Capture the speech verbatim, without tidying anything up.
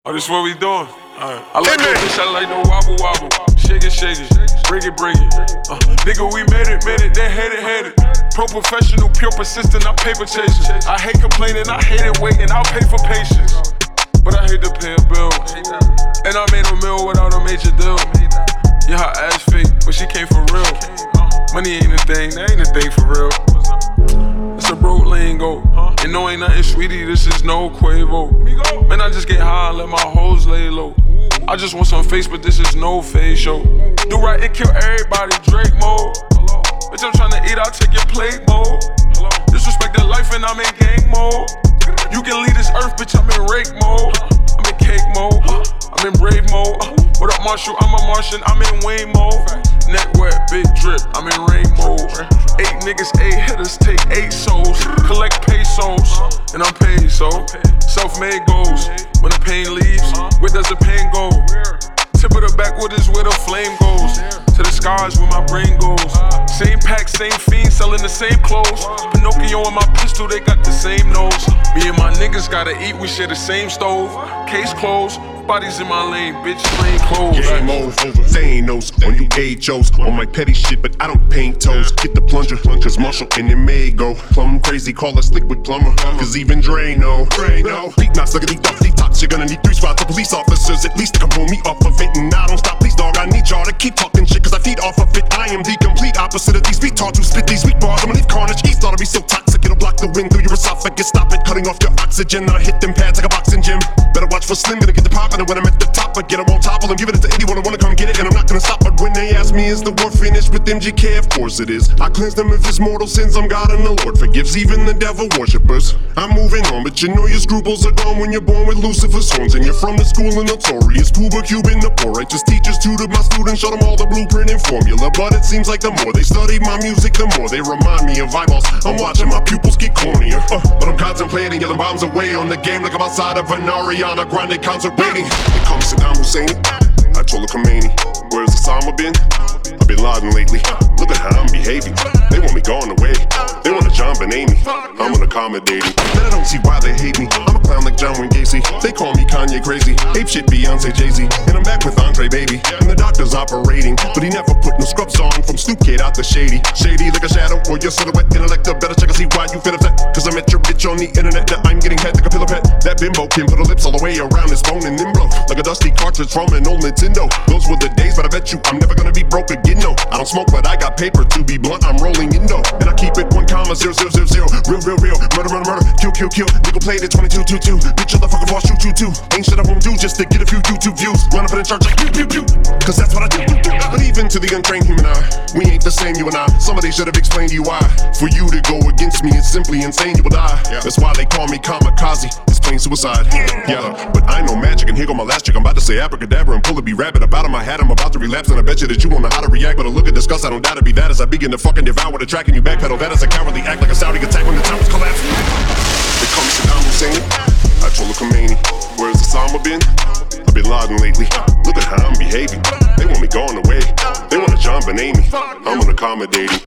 Oh, this what we doing? Alright. I like no bitch, I like no wobble wobble. Shake it, shake it, break it, break it. Uh, nigga, we made it, made it, then hate it, hate it. Pro professional, pure persistent, I'm paper chasing. I hate complaining, I hate it waiting, I'll pay for patience. But I hate to pay a bill. And I made a meal without a major deal. Yeah, her ass fake, but she came for real. Money ain't a thing, that ain't a thing for real. It's a broke lingo. You know ain't nothing sweetie, this is no Quavo. Man, I just get high and let my hoes lay low. I just want some face, but this is no face show. Do right, it kill everybody, Drake mode. Bitch, I'm tryna eat, I'll take your plate mode. Disrespect the life and I'm in gang mode. You can leave this earth, bitch, I'm in rake mode. I'm in cake mode, I'm in brave mode. What up, Marshall? I'm a Martian, I'm in Wayne mode. Neck wet, big drip, I'm in rain mode. Eight niggas, eight hitters, take eight souls. Collect pesos, and I'm paid, so self-made goals. When the pain leaves, where does the pain go? Tip of the backwood is where the flame goes. To the scars where my brain goes. Same pack, same fiend, selling the same clothes. Pinocchio and my pistol, they got the same nose. Me and my niggas gotta eat, we share the same stove. Case closed, bodies in my lane, bitch, plain clothes. Game over, saying those on you H Os. On my petty shit, but I don't paint toes. Get the plunger, cause Marshall and it may go plumb crazy, call us liquid plumber. Cause even Dre know, Dre know. Deep knots, look at these duff, detox. You're gonna need three spots of police officers, at least to come pull me off of it. And I don't stop, please dog, I need y'all to keep talking shit, cause I feed off of it. I am the complete opposite of these retards who spit these weak bars. I'ma leave carnage, east ought to be so toxic, it'll block the wind through your esophagus. Stop it, cutting off your oxygen. I hit them pads like a boxing gym. Better watch for Slim, gonna get the poppin', and when I'm at the top, I get them on top of them, giving it to anyone who wanna come get it, and I'm not gonna stop. But when they ask me, is the war finished with M G K? Of course it is. I cleanse them of his mortal sins, I'm God and the Lord forgives even the devil worshippers. I'm moving on, but you know your scruples are gone when you're born with Lucifer's horns, and you're from the school of notorious Cuba Cuban, the poor righteous teachers tutored my students, showed them all the blueprint and formula. But it seems like the more they study my music, the more they remind me of eyeballs. I'm watching my pupils get cornier, uh, but I'm contemplating yelling bombs away on the game like I'm outside of an Ariana Grande concert waiting. They call me Saddam Hussein, Ayatollah Khomeini. Where's Osama been? I've been Laden lately. Look at how I'm behaving. They want me gone away. They want a John Benet. I'm unaccommodating. Then I don't see why they hate me. I'm a clown like John Wayne Gacy. They call me Kanye crazy. Ape shit Beyonce Jay-Z. And I'm back with Andre Baby. And the doctor's operating, but he never put no scrubs on. From Snoop Kid out the shady. Shady like a shadow or your silhouette. Intellect better check and see why you fit upset. Cause I met your bitch on the internet. Now I'm getting head like a pillow pet. That bimbo can put her lips all the way around his phone and then blow like a dusty cartridge from an old Nintendo. Those were the days, but I bet you I'm never gonna be broke again, no. I don't smoke, but I got paper to be blunt, I'm rolling in dough. And I keep it one comma zero zero zero zero. Real, real, real, murder, murder, murder, kill, kill, kill. Nigga played it twenty-two two two. Bitch, motherfucker, boss, shoot, shoot, two. Ain't shit I won't do just to get a few YouTube views. Run up in church like pew, pew, pew. Cause that's what I do, do, do. But even to the untrained human eye, we ain't the same, you and I. Somebody should have explained to you why. For you to go against me, it's simply insane, you will die. Yeah. That's why they call me kamikaze. It's plain suicide. Yeah, but I know magic, and here go my last trick. I'm about to say abracadabra and pull a be rabbit. Up out of my hat, I'm about to relapse, and I bet you that you won't know how to react. But a look at disgust, I don't doubt it be that as I begin to fucking devour the track and you backpedal. That is a cowardly act like a Saudi attack when the towers collapse. They call me Saddam Hussein, Ayatollah Khomeini. Where's Osama been? I've been Laden lately. Look at how I'm behaving. They want me gone away. They want a John Benet. I'm unaccommodating.